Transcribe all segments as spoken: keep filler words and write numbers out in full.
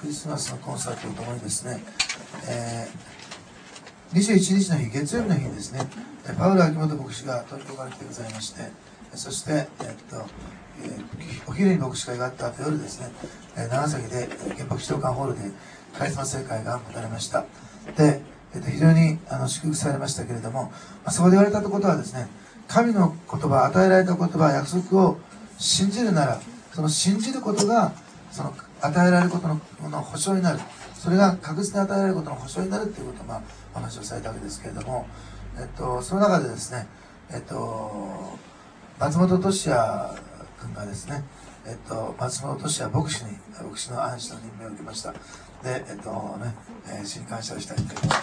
クリスマスのコンサートとともにですね、えー、にじゅういちにちの日、月曜日の日にですね、パウロ秋元牧師が東京から来てございまして、そして、えっとえー、お昼に牧師会があった後、夜ですね、長崎で原爆資料館ホールでカリスマ聖会が持たれました。で、えっと、非常にあの祝福されましたけれども、まあ、そこで言われたことはですね、神の言葉、与えられた言葉、約束を信じるなら、その信じることがその与えられること の, の保証になる、それが確実に与えられることの保証になるということを、まあ、お話をされたわけですけれども、えっと、その中でですね、えっと、松本俊也君がですね、えっと、松本俊也牧師に牧師の暗視の任命を受けました。で、えっとね、えー、主に感謝をしたいと思います。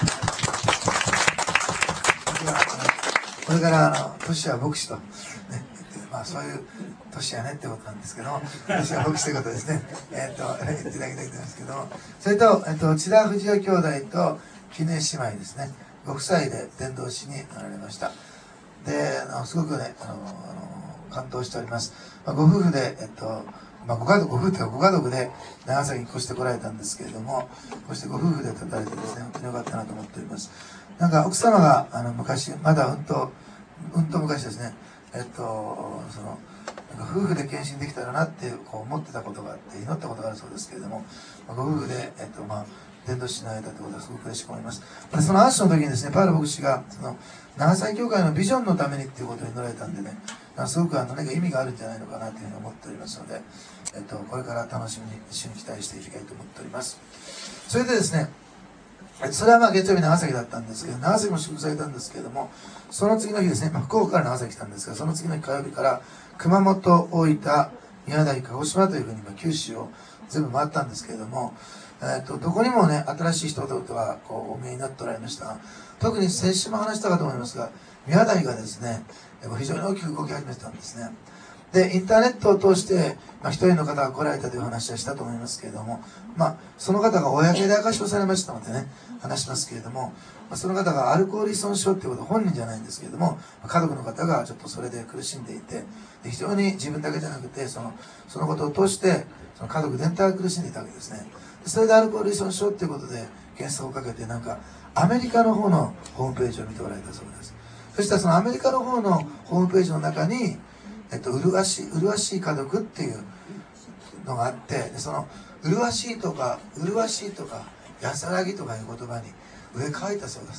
これからあの俊也牧師と、ね、まあ、そういう年やねってことなんですけども、年は牧師ということですね、えっと言っていただきたいと思いますけども、それと、えっと、千田藤代兄弟と絹江姉妹ですね、ご夫妻で伝道師になられました。で、あのすごくね、あのあの感動しております。まあ、ご夫婦で、えっとまあ、ご家族、ご夫婦というかご家族で長崎に越してこられたんですけれども、こうしてご夫婦で立たれてですね、本当に良かったなと思っております。なんか奥様があの昔、まだうんと、うんと昔ですね、えっと、その、なんか夫婦で献身できたらなってこう思ってたことがあって、祈ったことがあるそうですけれども、まあ、ご夫婦で、えっと、まあ、伝道師になられたということはすごく嬉しく思います。で、そのアッシュの時にですね、パウロ牧師が、その、長崎教会のビジョンのためにっていうことに祈られたんでね、すごくあの何か意味があるんじゃないのかなというふうに思っておりますので、えっと、これから楽しみに一緒に期待していきたいと思っております。それでですね、それはまあ月曜日長崎だったんですけど、長崎も祝福されたんですけれども、その次の日ですね、まあ、福岡から長崎来たんですが、その次の日火曜日から熊本、大分、宮崎、鹿児島というふうに九州を全部回ったんですけれども、えー、とどこにもね、新しい人々がこうお見えになっておられましたが、特に先週も話したかと思いますが、宮崎がですね、非常に大きく動き始めてたんですね。で、インターネットを通して、まあ、一人の方が来られたという話はしたと思いますけれども、まあ、その方が公で明かしをされましたのでね、話しますけれども、まあ、その方がアルコール依存症ということは本人じゃないんですけれども、家族の方がちょっとそれで苦しんでいて、で非常に自分だけじゃなくて、その、そのことを通して、その家族全体が苦しんでいたわけですね。それでアルコール依存症ということで検査をかけて、なんか、アメリカの方のホームページを見ておられたそうです。そしたらそのアメリカの方のホームページの中に、えっと、麗しい、麗しい家族っていうのがあって、でその、麗しいとか、麗しいとか、安らぎとかいう言葉に上書いたそうです。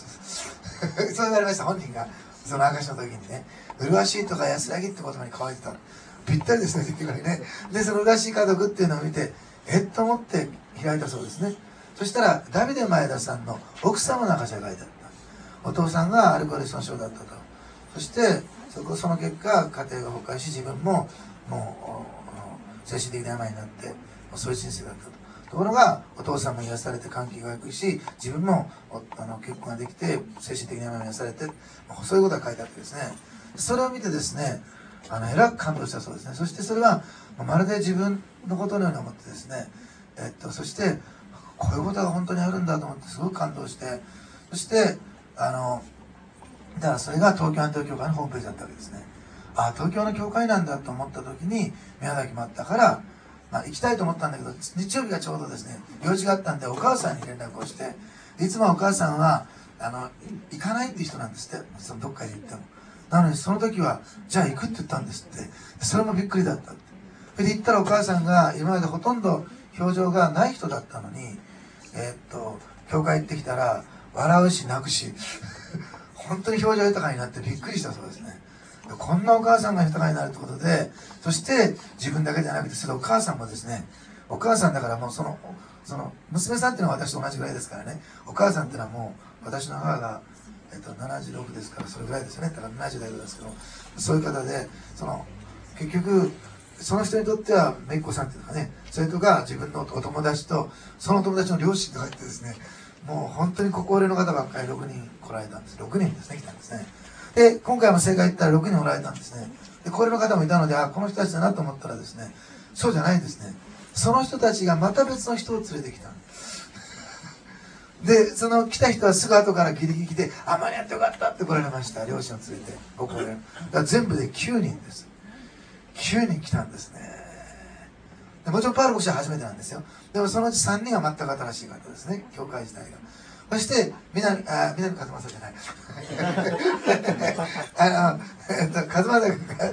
そう言われました、本人が。その証の時にね、麗しいとか安らぎって言葉に書いてた。ぴったりですね、結局ね。で、その麗しい家族っていうのを見て、えっと思って開いたそうですね。そしたら、ダビデ前田さんの奥様の証が書いてあった。お父さんがアルコール依存症だったと。そして、そこその結果、家庭が崩壊し、自分ももう精神的な病になって、そういう人生だったと。ところが、お父さんも癒されて関係が良くし、自分もあの結婚ができて、精神的な病に癒されて、そういうことが書いてあってですね。それを見てですね、あの、えらく感動したそうですね。そしてそれは、まるで自分のことのように思ってですね、えっと、そして、こういうことが本当にあるんだと思って、すごく感動して、そして、あの、だからそれが東京アントニオ教会のホームページだったわけですね。ああ、東京の教会なんだと思った時に、宮崎もあったから、まあ、行きたいと思ったんだけど、日曜日がちょうどですね、用事があったんで、お母さんに連絡をして、いつもお母さんは、あの、行かないっていう人なんですって、そのどっかに行っても。なのに、その時は、じゃあ行くって言ったんですって。それもびっくりだったって。それで行ったらお母さんが、今までほとんど表情がない人だったのに、えー、っと、教会行ってきたら、笑うし泣くし、本当に表情豊かになってびっくりしたそうですね。こんなお母さんが豊かになるってことで、そして自分だけじゃなくて、それお母さんもですね、お母さんだからもうその、その、娘さんっていうのは私と同じぐらいですからね、お母さんっていうのはもう、私の母が、えっと、ななじゅうろくですから、それぐらいですよね。だからななじゅう代ですけど、そういう方で、その、結局、その人にとっては、めいっ子さんっていうのがね、それとか自分のお友達と、その友達の両親とか言ってですね、もう本当にご高齢の方ばっかりろくにん来られたんです。ろくにんですね、来たんですね。で、今回も正解言ったらろくにんおられたんですね。で、高齢の方もいたので、あ、この人たちだなと思ったらですね、そうじゃないですね。その人たちがまた別の人を連れてきた。で、その来た人はすぐ後からギリギリ来て、あ、間に合ってよかったって来られました。両親を連れて、ご高齢。だから全部できゅうにんです。きゅうにん来たんですね。 でもちろんパウロ牧師は初めてなんですよ。でもそのうちさんにんは全く新しい方ですね、教会時代が。そして南あ南和正じゃないあの、えっと、和正君が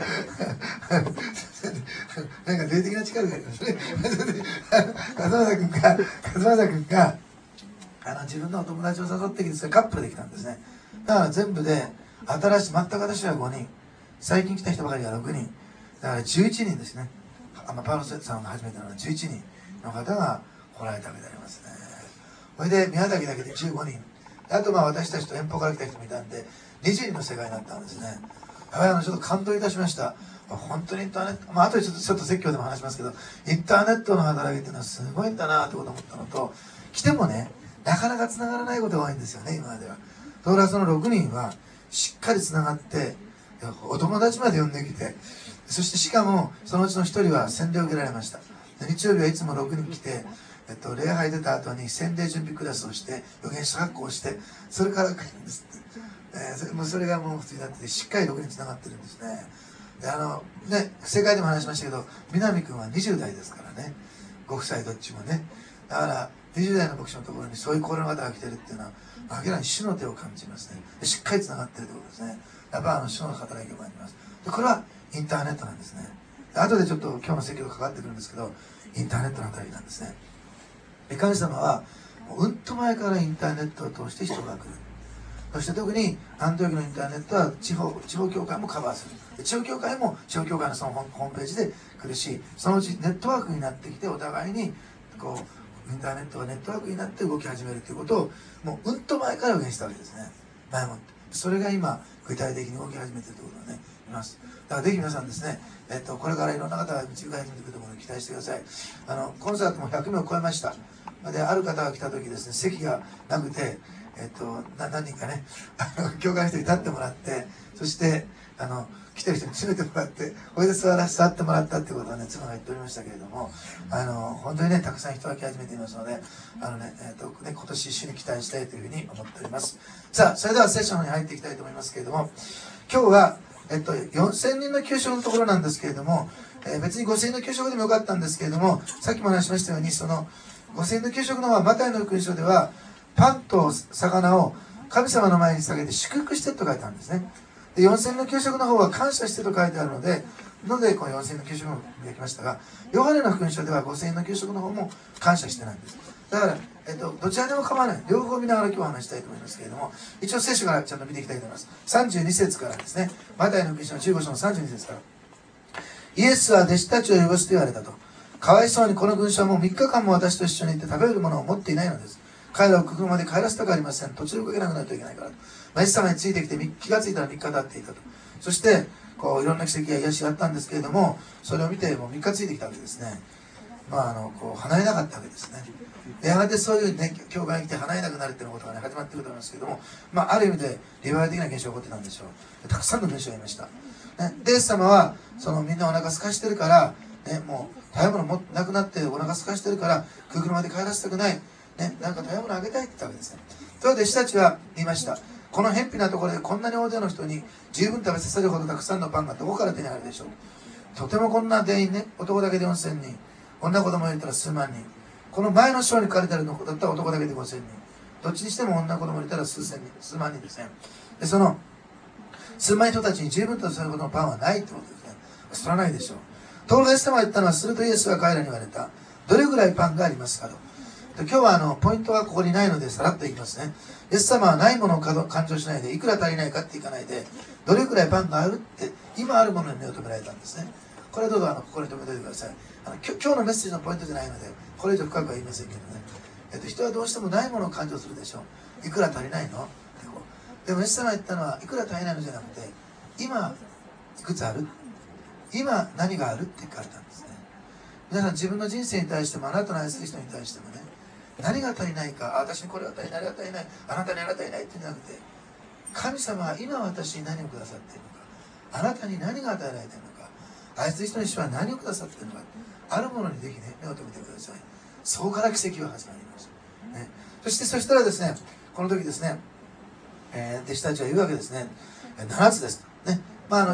なんか霊的な力がありますね和正君が和正君があの自分のお友達を誘ってきて、それカップルできたんですね。だから全部で新しい全く私はごにん、最近来た人ばかりがろくにん、だからじゅういちにんですね。あのパウロさんが初めてのじゅういちにんの方が来られたわけでありますね。それで宮崎だけでじゅうごにん、あとまあ私たちと遠方から来た人もいたんでにじゅうにんの世界になったんですね。やはりあのちょっと感動いたしました。本当にインターネット、まあ後でちょっとちょっと説教でも話しますけど、インターネットの働きっていうのはすごいんだなってことを思ったのと、来てもねなかなか繋がらないことが多いんですよね、今までは。ところがそのろくにんはしっかり繋がって、お友達まで呼んできて、そしてしかもそのうちのひとりは洗礼を受けられました。日曜日はいつもろくにん来て、えっと、礼拝出た後に洗礼準備クラスをして預言者学校をして、それから帰るんですって、えー、それもうそれがもう普通になってて、しっかりろくにん繋がってるんですね。であのね正解でも話しましたけど、南君はにじゅう代ですからね、ご夫妻どっちもね。だからにじゅう代の牧師のところにそういう心の方が来てるっていうのは明らかに主の手を感じますね。しっかり繋がってるということですね。やっぱあの主の働きを感じます。でこれはインターネットなんですね。後でちょっと今日の説教がかかってくるんですけど、インターネットの働きなんですね。神様はもううんと前からインターネットを通して人が来る。そして特にアントニオのインターネットは地方地方教会もカバーする。地方教会も地方教会のそのホームページで来るし、そのうちネットワークになってきて、お互いにこうインターネットがネットワークになって動き始めるということをもううんと前から予言したわけですね。前もって。それが今具体的に動き始めているということがねいます。だからぜひ皆さんですね、えっと、これからいろんな方が導かれてくるところに期待してください。あのコンサートもひゃくめいを超えました。である方が来た時ですね、席がなくて、えっと、な何人かねあの教会の人に立ってもらって、そしてあの来てる人に詰めてもらって、これで座らせてってもらったっていうことをね妻が言っておりましたけれども、あの本当にねたくさん人が来始めていますので、あのね、えっとね、今年一緒に期待したいというふうに思っております。さあそれではセッションに入っていきたいと思いますけれども、今日はえっと、よんせんにんの給食のところなんですけれども、えー、別にごせんえんの給食でもよかったんですけれども、さっきも話しましたように、そのごせんえんの給食の方はマタイの福音書ではパンと魚を神様の前に下げて祝福してと書いてあるんですね。でよんせんえんの給食の方は感謝してと書いてあるので、のでこのよんせんえんの給食もできましたが、ヨハネの福音書ではごせんえんの給食の方も感謝してないんです。だから、えっと、どちらでも構わない。両方見ながら今日は話したいと思いますけれども、一応聖書からちゃんと見ていきたいと思います。さんじゅうに節からですね、マタイの福音書のじゅうご章のさんじゅうに節から。イエスは弟子たちを汚すと言われたと。かわいそうにこの群衆はもうみっかかんも私と一緒にいて食べるものを持っていないのです。彼らを空港まで帰らせたくありません。途中でかけなくなるといけないからと。イエス様についてきて気がついたらみっか経っていたと。そしてこういろんな奇跡や癒しがあったんですけれども、それを見てもうみっかついてきたわけですね。まあ、あのこう離れなかったわけですね。やがてそういうね教会に来て離れなくなるっていうことがね始まってくると思いますけれども、まあ、ある意味でリバイバル的な現象が起こってたんでしょう。たくさんの群衆がいました、ね、でイエス様はそのみんなお腹空かしてるから、ね、もう食べ物もなくなってお腹空かしてるから空港まで帰らせたくない、ね、なんか食べ物あげたいって言ったわけですね。それで弟子たちは言いました。この偏僻なところでこんなに大勢の人に十分食べさせるほどたくさんのパンがどこから手に入るでしょう。とてもこんな全員ね、男だけでよんせんにん、女子供入れたら数万人、この前の章に書かれてあるのだったら男だけでごせんにん、どっちにしても女子供入れたら数千人、数万人ですね。でその数万人たちに十分とするほどのパンはないってことですね。それはないでしょう。ところがイエス様が言ったのは、するとイエスが彼らに言われた。どれぐらいパンがありますかと。今日はあのポイントはここにないのでさらっといきますね。イエス様はないものを感情しないで、いくら足りないかっていかないで、どれぐらいパンがあるって今あるものに目を留められたんですね。これはどうぞあのここに留めておいてください。あの今日のメッセージのポイントじゃないのでこれ以上深くは言いませんけどね、えっと、人はどうしてもないものを感情するでしょう。いくら足りないのってこう。でもイエス様が言ったのは、いくら足りないのじゃなくて、今いくつある、今何があるって聞かれたんですね。皆さん自分の人生に対しても、あなたの愛する人に対してもね、何が足りないか、あ私にこれが足りない、あれが足りない、あなたにあれが足りないって言うんじゃなくて、神様は今私に何をくださっているのか、あなたに何が与えられているのか、愛する人に主は何をくださっているのか、あるものにぜひね目を留めてください。そこから奇跡は始まります、ね、そしてそしたらですね、この時ですね、えー、弟子たちは言うわけですね。ななつですね。まああの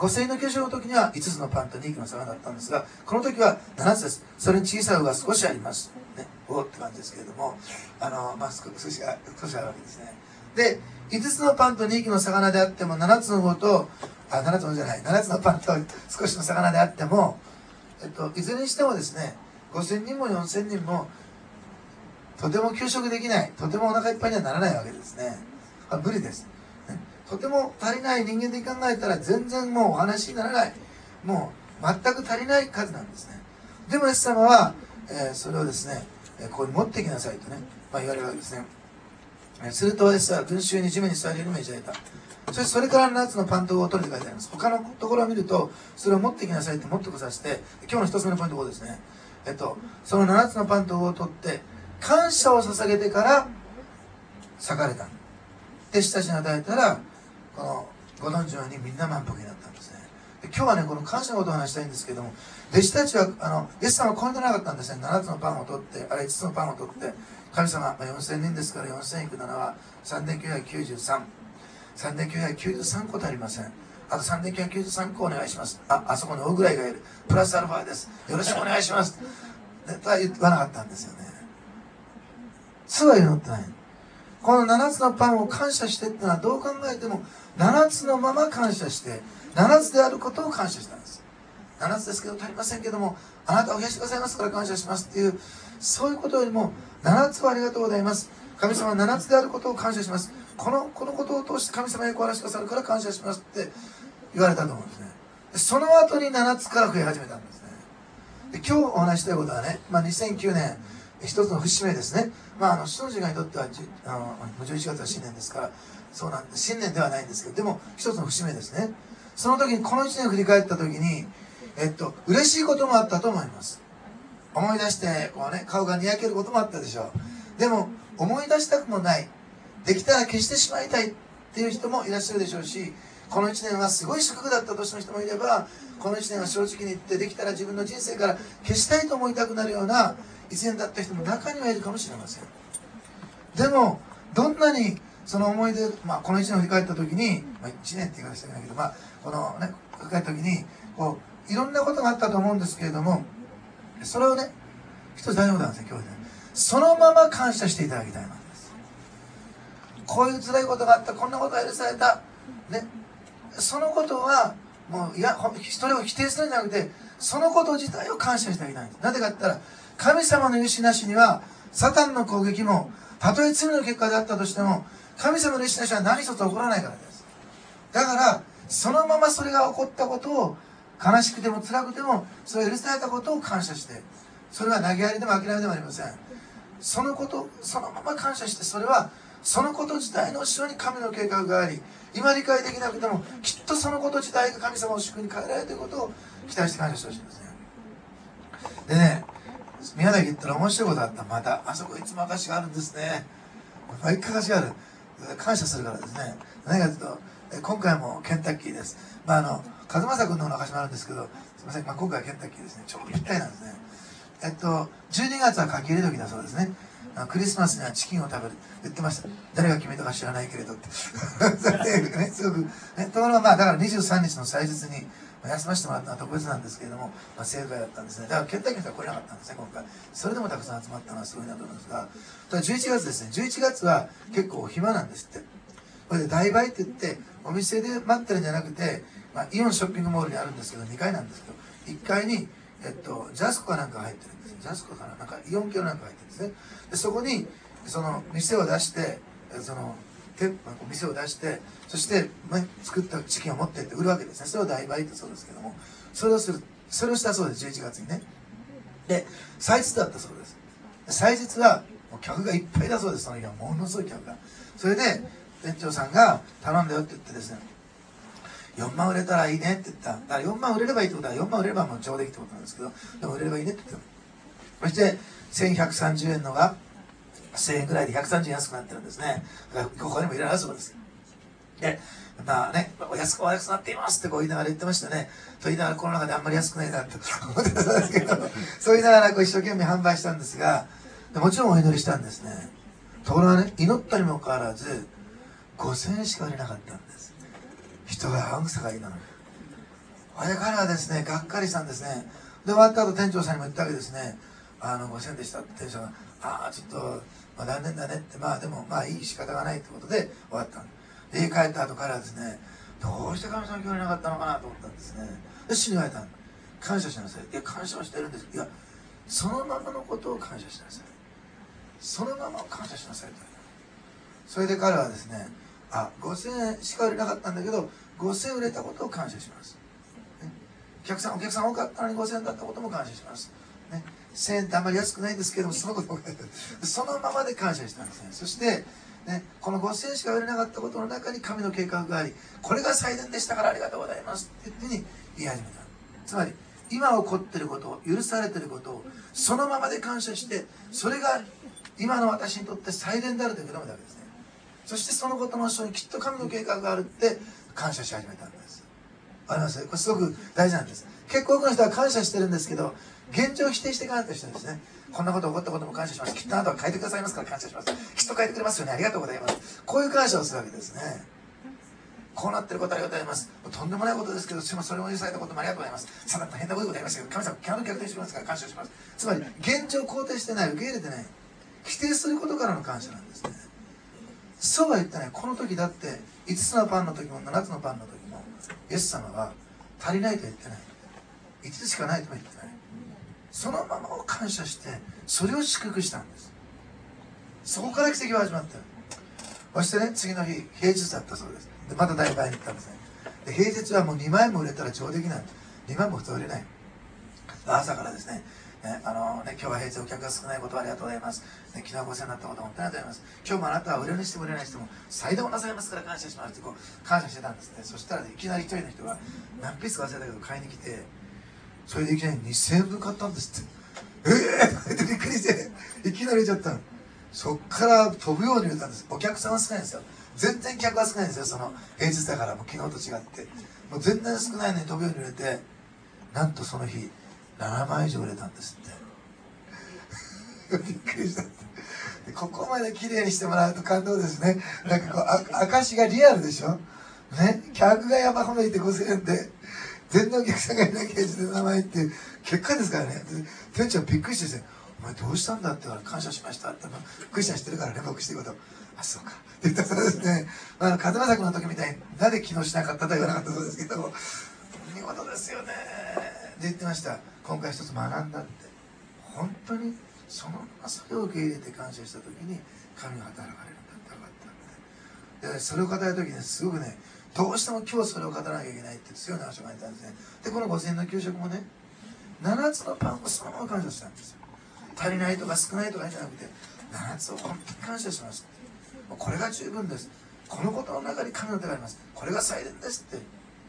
ごせんえんの化粧の時にはいつつのパンとにひきの魚だったんですが、この時はななつです。それに小さい魚が少しあります。ね、おおって感じですけれども、あの、まあ、少しが少しあるわけですね。で、いつつのパンとにひきの魚であっても、ななつの魚と、あ、ななつのじゃない、ななつのパンと少しの魚であっても、えっと、いずれにしてもですね、ごせんにんもよんせんにんも、とても給食できない、とてもお腹いっぱいにはならないわけですね。あ、無理です。とても足りない人間的に考えたら全然もうお話にならない、もう全く足りない数なんですね。でもイエス様は、えー、それをですね、えー、ここに持ってきなさいとね、まあ、言われるわけですね。えー、するとイエスは群衆に地面に座りるように命じられた。そしてそれからななつのパンと魚を取るって書いてあります。他のところを見るとそれを持ってきなさいって持ってこさせて、今日の一つ目のポイントここですね。えっとそのななつのパンと魚を取って感謝を捧げてから裂かれた。弟子たちに与えたらこのご存知のようにみんな満腹になったんですね。で今日はねこの感謝のことを話したいんですけども、弟子たちはあのイエス様はこう言ってなかったんですね。ななつのパンを取ってあれいつつのパンを取って神様、まあ、よんせんにんですからよんせんいくななはさんぜんきゅうひゃくきゅうじゅうさん さんぜんきゅうひゃくきゅうじゅうさんこ足りません。あとさんぜんきゅうひゃくきゅうじゅうさんこお願いします。あ、あそこに大ぐらいがいるプラスアルファです、よろしくお願いしますとは言わなかったんですよね。つは祈ってない。このななつのパンを感謝してっていうのはどう考えてもななつのまま感謝してななつであることを感謝したんです。ななつですけど足りませんけどもあなたを増やしてくださいますから感謝しますっていう、そういうことよりもななつはありがとうございます、神様はななつであることを感謝します、このこのことを通して神様へごらしてくださるから感謝しますって言われたと思うんですね。その後にななつから増え始めたんですね。で今日お話したいことはね、まあ、にせんきゅうねん一つの節目ですね。まあ、あの人の時間にとってはあのじゅういちがつは新年ですからそうなんで新年ではないんですけど、でも一つの節目ですね。その時にこのいちねんを振り返った時に、えっと、嬉しいこともあったと思います。思い出してこう、ね、顔がにやけることもあったでしょう。でも思い出したくもない、できたら消してしまいたいっていう人もいらっしゃるでしょうし、このいちねんはすごい祝福だった年の人もいれば、このいちねんは正直に言ってできたら自分の人生から消したいと思いたくなるようないちねんだった人も中にはいるかもしれません。でもどんなにその思い出、まあ、このいちねんを振り返った時に、まあ、いちねんって言い方したくないけど、まあ、このね振り返った時にこういろんなことがあったと思うんですけれども、それをね一つ大丈夫なんですよ今日で、ね、そのまま感謝していただきたいのです。こういう辛いことがあった、こんなことが許された、ね、そのことはもういやそれを否定するんじゃなくて、そのこと自体を感謝してあげたいんです。なぜかって言ったら神様の許しなしにはサタンの攻撃もたとえ罪の結果であったとしても神様の許しなしは何一つ起こらないからです。だからそのままそれが起こったことを悲しくても辛くてもそれを許されたことを感謝して、それは投げやりでも諦めでもありません。そのことそのまま感謝して、それはそのこと自体の後ろに神の計画があり、今理解できなくてもきっとそのこと自体が神様の祝福に変えられるということを期待して感謝してほしいんですね。でね、宮崎行ったら面白いことあった。またあそこいつも証があるんですね。毎回証がある。感謝するからですね。何かというと今回もケンタッキーです。まああの和正君の証もあるんですけど、すみません、まあ、今回はケンタッキーですね。ちょうどぴったりなんですね。えっとじゅうにがつは書き入れ時だそうですね。クリスマスにはチキンを食べる言ってました。誰が決めたか知らないけれどってそれで、ね、すごく、ね、ところがまあだからにじゅうさんにちの祭日に休ませてもらったのは特別なんですけれども、まあ、正解だったんですね。だからケンタッキーの人は来れなかったんですね今回。それでもたくさん集まったのはすごいなと思いますが、ただじゅういちがつですね。じゅういちがつは結構暇なんですって。これで大売って言ってお店で待ってるんじゃなくて、まあ、イオンショッピングモールにあるんですけどにかいなんですけど、いっかいに、えっと、ジャスコかなんか入ってるんです。ジャスコかな、なんかイオン系なんか入ってるんですね。でそこにその店を出してその店を出してそして、ね、作ったチキンを持ってって売るわけですね。それを大売ってそうですけども、それをするそれをしたそうです。じゅういちがつにね。で祭日だったそうです。祭日はもう客がいっぱいだそうです。その日はものすごい客が。それで店長さんが頼んだよって言ってですね、よんまん売れたらいいねって言った。だからよんまん売れればいいってことはよんまん売れればもう上出来ってことなんですけど、でも売れればいいねって言ってた。そしてせんひゃくさんじゅうえんのがせんえんぐらいでひゃくさんじゅうえん安くなってるんですね。だからここにも入れられそうです。でまあね、お安くお安くなっていますってこう言いながら言ってましたね。と言いながらこの中であんまり安くないなって思ってたんですけど、そう言いながらこう一生懸命販売したんですが、もちろんお祈りしたんですね。ところがね、祈ったにもかかわらずごせんえんしか売れなかったんです。人が青臭がいいなのにあれ彼はですね、がっかりしたんですね。で、終わった後店長さんにも言ったわけですね。あの、ごせんでしたって店長が、ああ、ちょっと、まあ残念だねって、まあでも、まあいい仕方がないってことで終わったんで、家帰った後彼はですね、どうして神様に興味なかったのかなと思ったんですね。で、主に言われた。感謝しなさい。いや、感謝はしてるんです。いや、そのままのことを感謝しなさい。そのままを感謝しなさいと。それで彼はですね、あ、ごせんえんしか売れなかったんだけど、ごせんえん売れたことを感謝します。ね、お客さん、お客さん多かったのにごせんえんだったことも感謝します。ね、せんえんってあんまり安くないんですけども、そのこともそのままで感謝したんですね。そして、ね、このごせんえんしか売れなかったことの中に神の計画があり、これが祭殿でしたからありがとうございますっていうふうに言い始めた。つまり、今起こっていることを、許されていることを、そのままで感謝して、それが今の私にとって祭殿であるということだけですね。そしてそのことの後ろにきっと神の計画があるって感謝し始めたんです。あります？これすごく大事なんです。結構多くの人は感謝してるんですけど、現状を否定していかないとしてるんですね。こんなこと起こったことも感謝します。きっとあなたは変えてくださいますから感謝します。きっと変えてくれますよね。ありがとうございます。こういう感謝をするわけですね。こうなってることありがとうございます。とんでもないことですけど、それも許されたこともありがとうございます。さだ大変なことでございましたけど、神様、キャノ逆転してますから感謝します。つまり、現状を肯定してない、受け入れてない、否定することからの感謝なんですね。そうは言ってない。この時だって、いつつのパンの時もななつのパンの時も、イエス様は足りないと言ってない。いつつしかないとは言ってない。そのままを感謝して、それを祝福したんです。そこから奇跡は始まった。そしてね、次の日、平日だったそうです。でまた大売に行ったんですね。で平日はもうにまいも売れたら上出来なんで、にまいも普通売れない。朝からですね、ねあのね今日は平日お客が少ないことをありがとうございます。ね、昨日はごせんになったことを本当にありがとうございます。今日もあなたは売れるにしても売れないにしても祭壇をなさいますから感謝しますってこう感謝してたんですね。そしたら、ね、いきなり一人の人が何ピースか忘れたけど買いに来て、それでいきなりにせんえんぶん買ったんですって。ええー、ってびっくりしていきなり入れちゃったの。そっから飛ぶように売れたんです。お客さんは少ないんですよ。全然客は少ないんですよ。その平日だからもう昨日と違ってもう全然少ないのに飛ぶように売れて、なんとその日ななまい以上売れたんですってびっくりしたって。ここまで綺麗にしてもらうと感動ですね。なんかこうあ証がリアルでしょね。客が山ほどいてごせんえんで全然お客さんがいなきゃしてななまいっていう結果ですからね。店長びっくりしてお前どうしたんだって言われ感謝しましたってクリスチャンしてるからね、僕してること。あ、そうかって言ったそうですね。あの風間作の時みたいになぜ昨日しなかったとは言わなかったそうですけど、見事ですよねで言ってました。今回一つ学んだって、本当にそのままそれを受け入れて感謝した時に神が働かれるんだって分かったんで、でそれを語る時にすごくね、どうしても今日それを語らなきゃいけないって強い話を書いたんですね。でこのごせんえんの給食もね、ななつのパンをそのまま感謝したんですよ。足りないとか少ないとかじゃなくて、ななつを本当に感謝しますって。これが十分です。このことの中に神の手があります。これが祭殿ですって。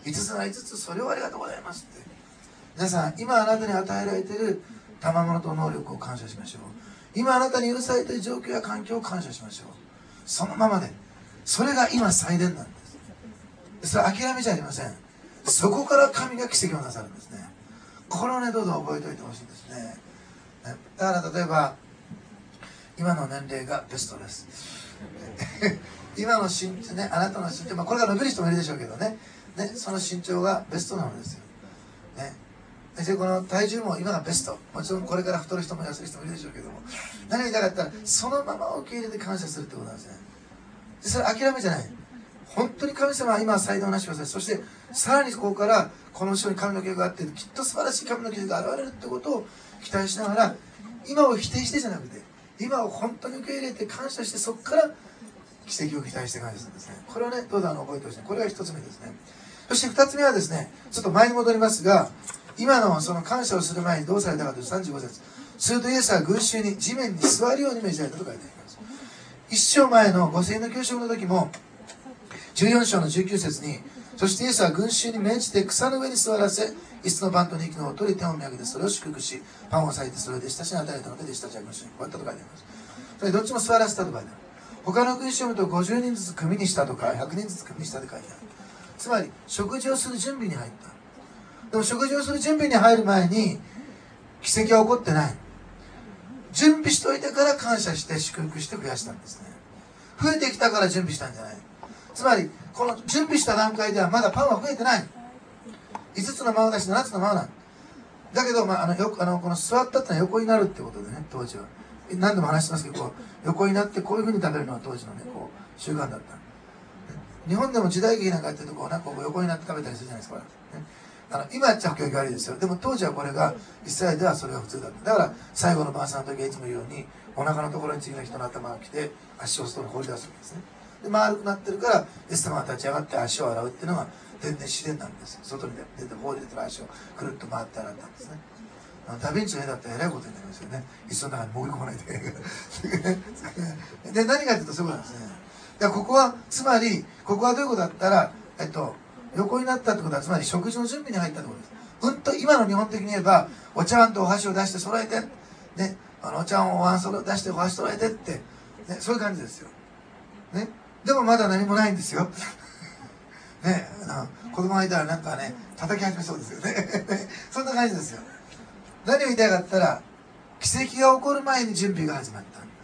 いつつないつつそれをありがとうございますって。皆さん、今あなたに与えられている賜物と能力を感謝しましょう。今あなたに許されている状況や環境を感謝しましょう。そのままで。それが今祭殿なんです。それは諦めじゃありません。そこから神が奇跡をなさるんですね。これをね、どうぞ覚えておいてほしいんですね。だから例えば今の年齢がベストです今の身長ね、あなたの身長、まあ、これが伸びる人もいるでしょうけどね、ね、その身長がベストなのですよ、ね、でこの体重も今がベスト、もちろんこれから太る人も痩せる人もいるでしょうけども、何が言いたかったらそのまま受け入れて感謝するってことなんですね。でそれ諦めじゃない。本当に神様は今は才能なしください。そしてさらにここからこの後ろに神の計画があって、きっと素晴らしい神の計画が現れるってことを期待しながら、今を否定してじゃなくて今を本当に受け入れて感謝して、そこから奇跡を期待して感謝するんですね。これをね、どうぞあの覚えてほしい。これが一つ目ですね。そして二つ目はですね、ちょっと前に戻りますが、今のその感謝をする前にどうされたかというさんじゅうご節。するとイエスは群衆に地面に座るように命じられたと書いてあります。一章前のごせんえんの給食の時もじゅうよん章のじゅうきゅう節に、そしてイエスは群衆に命じて草の上に座らせ、いつつのパンとにひきのを取り天を見上げてそれを祝福し、パンを裂いてそれを弟子たちに与えたので弟子たちは群衆に配ったと書いてあります。それどっちも座らせたと書いてある。他の国読むとごじゅうにんずつ組にしたとかひゃくにんずつ組にしたと書いてある。つまり食事をする準備に入った。でも食事をする準備に入る前に奇跡は起こってない。準備しといてから感謝して祝福して増やしたんですね。増えてきたから準備したんじゃない。つまりこの準備した段階ではまだパンは増えてない。 いつつの間だしななつの間なんだけど、まあ、あのよあのこの座ったってのは横になるってことでね、当時は何度も話してますけど、こう横になってこういうふうに食べるのが当時のねこう習慣だった。日本でも時代劇なんかやってるとこうなんかこう横になって食べたりするじゃないですか、ね、あの今やっちゃ教育悪いですよ。でも当時はこれがイスラエルではそれが普通だった。だから最後の晩餐の時はいつも言うようにお腹のところに次の人の頭が来て足を外に放り出すんですね。で丸くなってるからイエス様が立ち上がって足を洗うっていうのが全然自然なんです。外に出て放り出てる足をくるっと回って洗ったんですね。ダヴィンチの絵だったらえらいことになりますよね。椅子の中に潜り込まないとで何かというとそういうことなんですね。だからここはつまりここはどういうことだったら、えっと、横になったってことはつまり食事の準備に入ったってことです。うんと今の日本的に言えばお茶碗とお箸を出して揃えて、ね、あのお茶碗をお椀を出してお箸揃えてって、ね、そういう感じですよ、ね、でもまだ何もないんですよね、あの子供がいたらなんかね叩き始めそうですよねそんな感じですよ。何を言いたいかったら奇跡が起こる前に準備が始まったんです。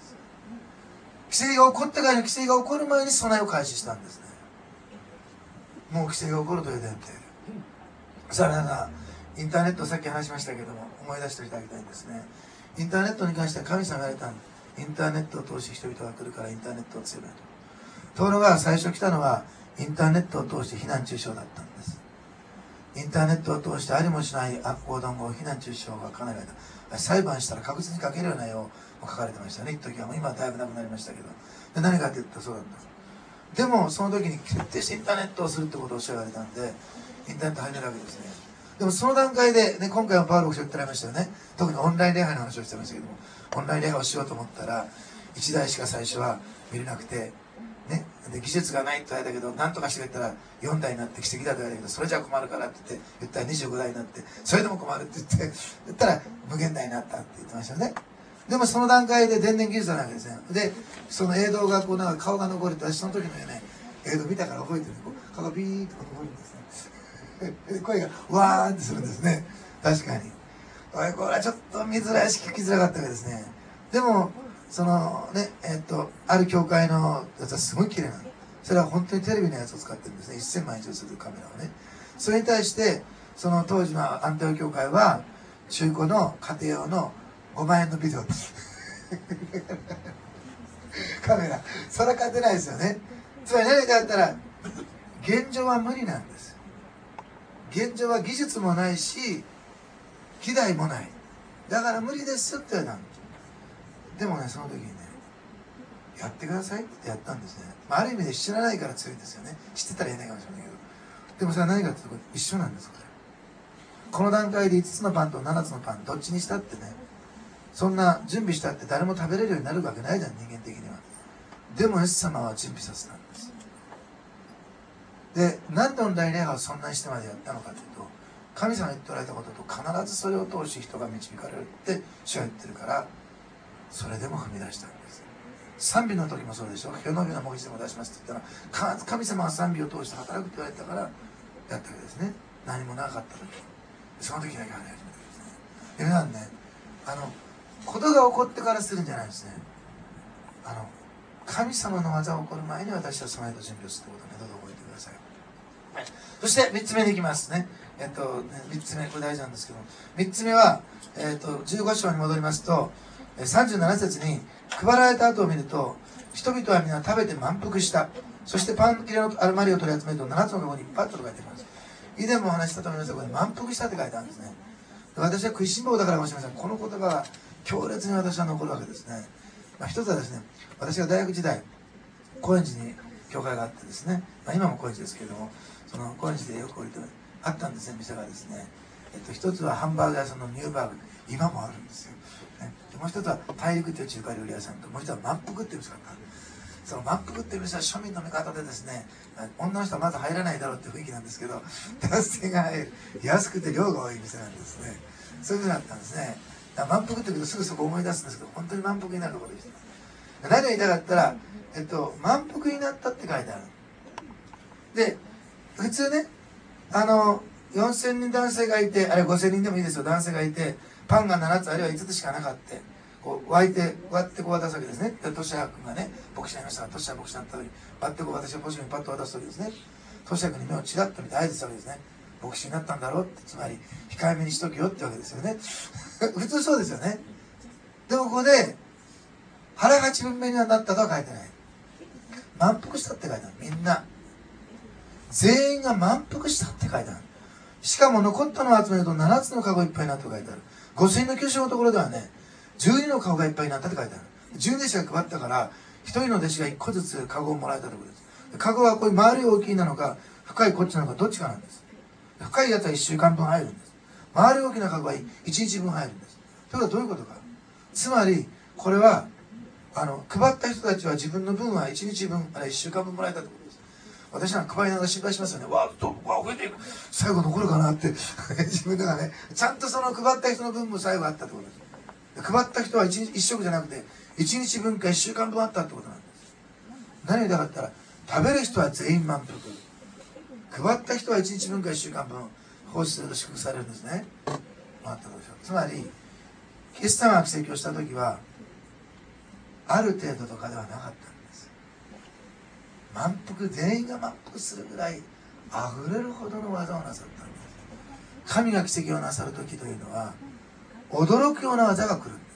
奇跡が起こってからの奇跡が起こる前に備えを開始したんですね。もう奇跡が起こるという前提で。さあ皆さんインターネットさっき話しましたけども思い出していただきたいんですね。インターネットに関しては神様が言われたんです。インターネットを通して人々が来るからインターネットを強めると。ところが最初来たのはインターネットを通して非難中傷だったんです。インターネットを通してありもしない悪行談合非難中傷がかなりあった。裁判したら確実に書けるような絵を書かれてましたね。一時はもう今はだいぶなくなりましたけど。で何かって言ったらそうだったんです。でもその時に徹底してインターネットをするってことをおっしゃられたんでインターネット入れるわけですね。でもその段階で、ね、今回もパウロ牧師が言ってられましたよね。特にオンライン礼拝の話をしてましたけどもオンライン礼拝をしようと思ったらいちだいしか最初は見れなくて、ね、で技術がないと言われたけど何とかしてくれたらよんだいになって奇跡だと言われたけどそれじゃ困るからって言って言ったらにじゅうごだいになってそれでも困るって言って言ったら無限大になったって言ってましたよね。でもその段階で電電技術なわけですね。でその映像がこうなんか顔が残ると私その時のね映像見たから覚えてるこう顔がビーッと残るんですね声がわーってするんですね。確かにこれはちょっと見づらいし聞きづらかったわけですね。でもそのねえっとある教会のやつはすごい綺麗なの。それは本当にテレビのやつを使ってるんですね。せんまん以上するカメラをね。それに対してその当時のアンテオ教会は中古の家庭用のごまんえんのビデオですカメラそれは勝てないですよね。つまり何かあったら現状は無理なんです。現状は技術もないし機材もない。だから無理ですって言われたんです。でもねその時にねやってくださいってやったんですね。まあ、ある意味で知らないから強いんですよね。知ってたら言えないかもしれないけどでもそれは何かっていうと一緒なんです。これこの段階でいつつのパンとななつのパンどっちにしたってねそんな準備したって誰も食べれるようになるわけないじゃん人間的には。でもイエス様は準備させたんです。で何でオンライン礼拝をそんなにしてまでやったのかというと神様に言っておられたことと必ずそれを通し人が導かれるって主は言ってるからそれでも踏み出したんです。賛美の時もそうでしょ。世の中のもぎでも出しますって言ったら神様は賛美を通して働くって言われたからやったわけですね。何もなかった時その時だけ話し始めたわけですね。で皆さんねあのことが起こってからするんじゃないですね。あの神様の技が起こる前に私は備えと準備をするということを、ね、どうぞ覚えてください。はい、そしてみっつめにいきますね。えっとみっつめこれ大事なんですけどみっつめは、えっと、じゅうご章に戻りますとさんじゅうなな節に配られた後を見ると人々は皆食べて満腹した。そしてパン切れのアルマリを取り集めるとななつの籠にいっぱいあったと書いてあります。以前もお話ししたと思いますがこれ満腹したって書いてあるんですね。私は食いしん坊だからかもしれません。この言葉が強烈に私は残るわけですね。まあ、一つはですね私が大学時代高円寺に教会があってですね、まあ、今も高円寺ですけれどもその高円寺でよく降りてあったんですね店がですね、えっと、一つはハンバーガー屋さんのニューバーグ今もあるんですよ、ね、でもう一つは大陸という中華料理屋さんともう一つは満腹っていう店があった。その満腹っていう店は庶民の味方でですね女の人はまず入らないだろうって雰囲気なんですけど男性が入る安くて量が多い店なんですね。そういうふうになったんですね。だから満腹って言うとすぐそこ思い出すんですけど本当に満腹になるところでした。何を言いたかったら、えっと、満腹になったって書いてある。で普通ねあのよんせんにん男性がいてあれごせんにんでもいいですよ男性がいてパンがななつあるいはいつつしかなかったこう沸いて割ってこう渡すわけですね。でトシヤ君がね牧師になりましたがトシヤ牧師になった時割ってこう私がポジションにパッと渡す時ですねトシヤ君に目をチラッと見て合図したわけですね。 牧師になったんだろうって、つまり控えめにしとけよってわけですよね普通そうですよね。でもここで腹八分目にはなったとは書いてない。満腹したって書いてある。みんな全員が満腹したって書いてある。しかも残ったのを集めるとななつのカゴいっぱいになったと書いてある。ごせんの巨匠のところではね、じゅうにのカゴがいっぱいになったって書いてある。じゅうに弟子が配ったからひとりの弟子がいっこずつカゴをもらえたところです。カゴはこういう丸い大きいなのか深いこっちなのかどっちかなんです。深いやつはいっしゅうかんぶん入るんです。丸い大きなカゴはいちにちぶん入るんです。それはどういうことか。つまりこれはあの配った人たちは自分の分はいちにちぶんあるいはいっしゅうかんぶんもらえたということです。私なんか配りながら心配しますよね。わーっとわー増えていく、最後残るかなって自分ではね、ちゃんとその配った人の分も最後あったってことです。配った人は 1, 一食じゃなくていちにちぶんかいっしゅうかんぶんあったってことなんです。何を言いたかったら、食べる人は全員満腹、配った人はいちにちぶんかいっしゅうかんぶん放置すると祝福されるんですね。あったでしょ。つまりイエス様が奇跡をした時はある程度とかではなかったんです。満腹、全員が満腹するぐらい溢れるほどの技をなさったんです。神が奇跡をなさる時というのは驚くような技が来るんです。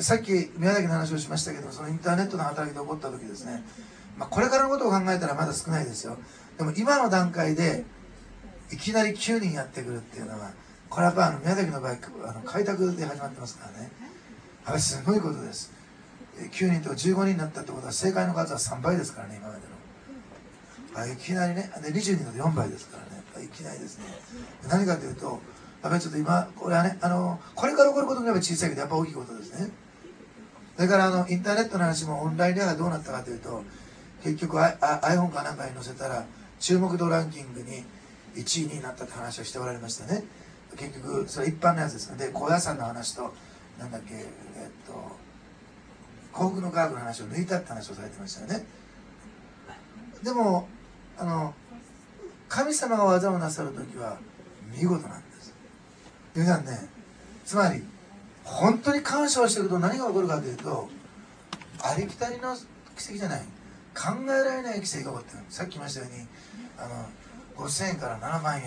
さっき宮崎の話をしましたけど、そのインターネットの働きで起こった時ですね、まあ、これからのことを考えたらまだ少ないですよ。でも今の段階でいきなりきゅうにんやってくるっていうのは、これはやっぱあの宮崎の場合あの開拓で始まってますからね、あれすごいことです。きゅうにんとかじゅうごにんになったってことは正解の数はさんばいですからね、今までの。あ、いきなりね、でにじゅうにんだとよんばいですからね、やっぱいきなりですね。何かというと、やっぱりちょっと今これはね、あのこれから起こることになれば小さいけどやっぱ大きいことですね。それからあのインターネットの話もオンラインではどうなったかというと、結局 iPhone かなんかに載せたら注目度ランキングにいちいになったって話をしておられましたね。結局それ一般のやつですので、高野山の話となんだっけ、えっと幸福の科学の話を抜いたって話をされてましたよね。でもあの神様が技をなさる時は見事なんです。皆さんね、つまり本当に感謝をしていくと何が起こるかというと、ありきたりの奇跡じゃない、考えられない奇跡が起こってる。さっき言いましたようにあのごせんえんからななまんえん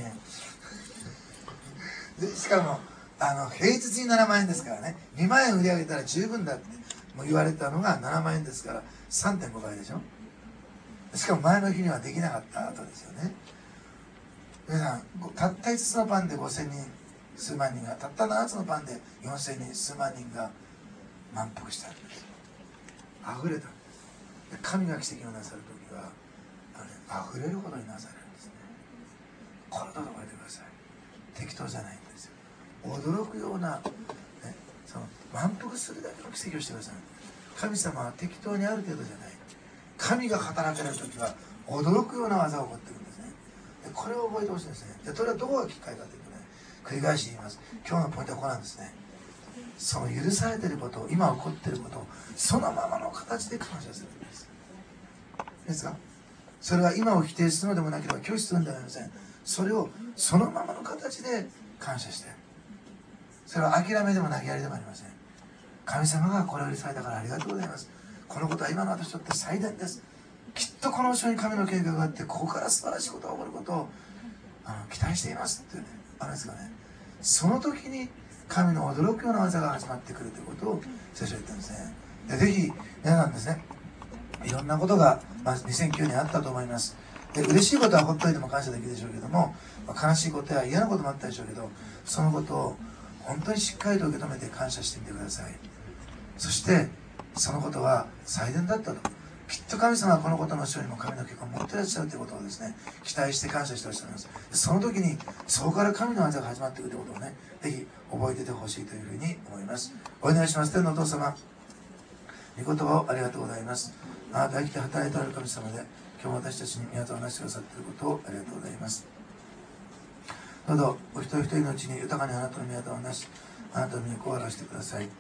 で、しかもあの平日にななまんえんですからね、にまんえん売り上げたら十分だってもう言われたのがななまんえんですから さんてんごばいでしょ。しかも前の日にはできなかった後ですよね。皆さん、たったいつつのパンでごせんにん数万人が、たったななつのパンでよんせんにん数万人が満腹したんです。溢れたんです。神が奇跡をなさる時はあの、ね、溢れるほどになされるんですね。これどうぞ覚えてください。適当じゃないんですよ。驚くような、ね、その満腹するだけの奇跡をしてください。神様は適当にある程度じゃない。神が働かれる時は驚くような技が起こってくるんですね。でこれを覚えてほしいんですね。でそれはどこがきっかけかというとね、繰り返し言います。今日のポイントはここなんですね。その許されていることを、今起こっていることをそのままの形で感謝するんです。いいですか。それは今を否定するのでもなければ拒否するのではありません。それをそのままの形で感謝して、それは諦めでも投げやりでもありません。神様がこれを許されたからありがとうございます。このことは今の私にとって最大です。きっとこの後ろに神の計画があって、ここから素晴らしいことが起こることをあの期待していますっていうね、あるんですがね、その時に神の驚くような技が始まってくるということを聖書は言ってるんですね。でぜひ皆さんですね、いろんなことが、まあ、にせんきゅうねんあったと思います。で嬉しいことはほっといても感謝できるでしょうけども、まあ、悲しいことや嫌なこともあったでしょうけど、そのことを本当にしっかりと受け止めて感謝してみてください。そしてそのことは最善だったと、きっと神様はこのことの後ろにも神の計画を持っていらっしゃるということをですね、期待して感謝してらっしゃいます。その時にそこから神の技が始まっていくということをね、ぜひ覚えててほしいというふうに思います。お願いします。天のお父様、御言葉をありがとうございます。あなたが生きて働いておられる神様で、今日私たちに御業をなしてくださっていることをありがとうございます。どうぞお一人一人のうちに豊かにあなたの御業をなし、あなたの御子を表してください。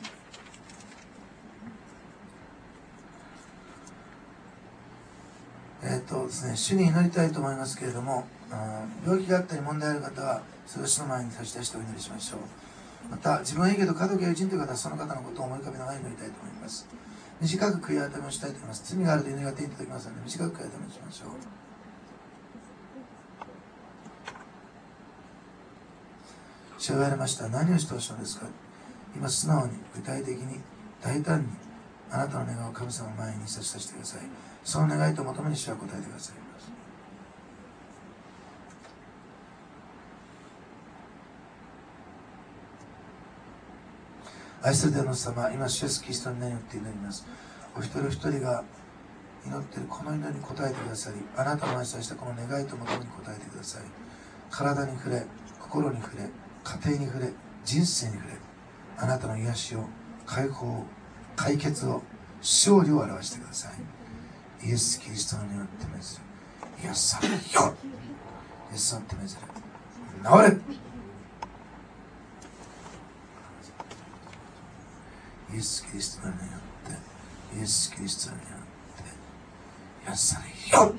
えっとですね、主に祈りたいと思いますけれども、病気があったり問題ある方はそれを主の前に差し出してお祈りしましょう。また自分はいいけど家族や友人という方はその方のことを思い浮かべながら祈りたいと思います。短く悔い改めをしたいと思います。罪があると祈りが手にいただきますので、短く悔い改めをしましょう。 主は言われました。何をしてほしいのですか。今素直に具体的に大胆にあなたの願いを神様の前に差し出してください。その願いと求めに主は答えてくださいます。愛する天の様、今主イエスキリストの名によって祈ります。お一人お一人が祈っているこの祈りに応えてくださり、あなたの愛さしたこの願いと求めに応えてください。体に触れ、心に触れ、家庭に触れ、人生に触れ、あなたの癒しを、解放を、解決を、勝利を表してください。イエス・キリストの名によって命ずる。イエス様よ、イエス様って命ずる。治れ。イエス・キリストの名によって、イエス・キリストの名によって、癒されよ。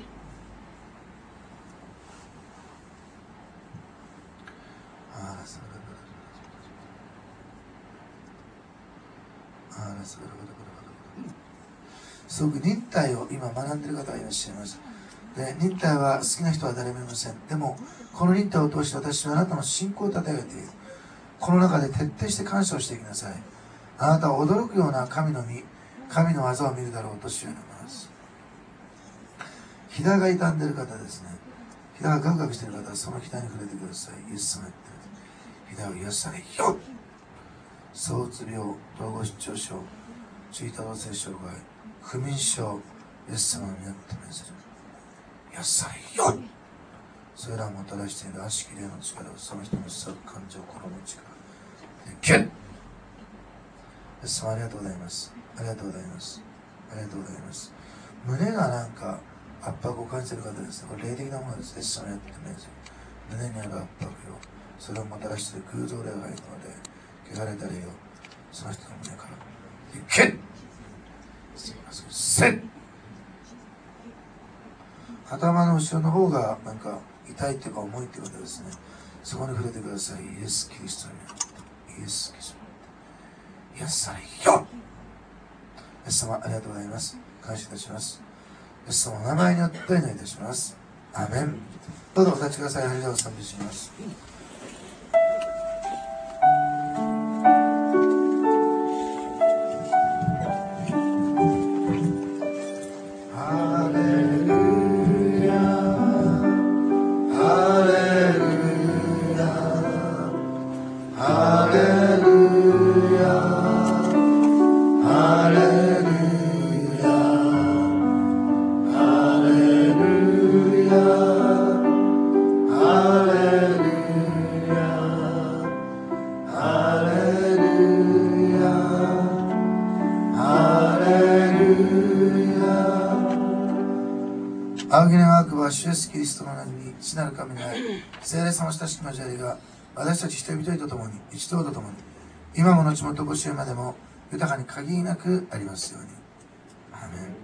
すごく忍耐を今学んでいる方がいらっしゃいます。で、忍耐は好きな人は誰もいません。でもこの忍耐を通して私はあなたの信仰をたたえている。この中で徹底して感謝をしていきなさい。あなたは驚くような神の御、神の技を見るだろうと主は言います。膝が痛んでいる方ですね。膝がガクガクしている方はその膝に触れてください。イエス様言って膝を癒されよ。躁うつ病、統合失調症、中多動性障害、不眠症、イエス様によって命ずる。癒されよ。それらをもたらしている悪しき霊の力をその人の思想、感情、心の力で蹴る。イエス様ありがとうございます。ありがとうございます。ありがとうございます。胸がなんか圧迫を感じている方ですね。これ霊的なものです。イエス様によって命ずる。胸にある圧迫を、それをもたらしている空洞霊がいるので、汚れた霊をその人の胸から蹴る。せっ頭の後ろの方がなんか痛いというか重いということですね。そこに触れてください。イエス・キリストによってイエス・キリストによって癒されよ。イエス様ありがとうございます。感謝いたします。イエス様の名前によってお願いいたします。アーメン。どうぞお立ちください。ハレルヤを賛美します。主イエスキリストの名に父なる神の愛、聖霊様親しき交わりが私たち人々と共に一同と共に今も後もとこしえまでも豊かに限りなくありますように。アーメン。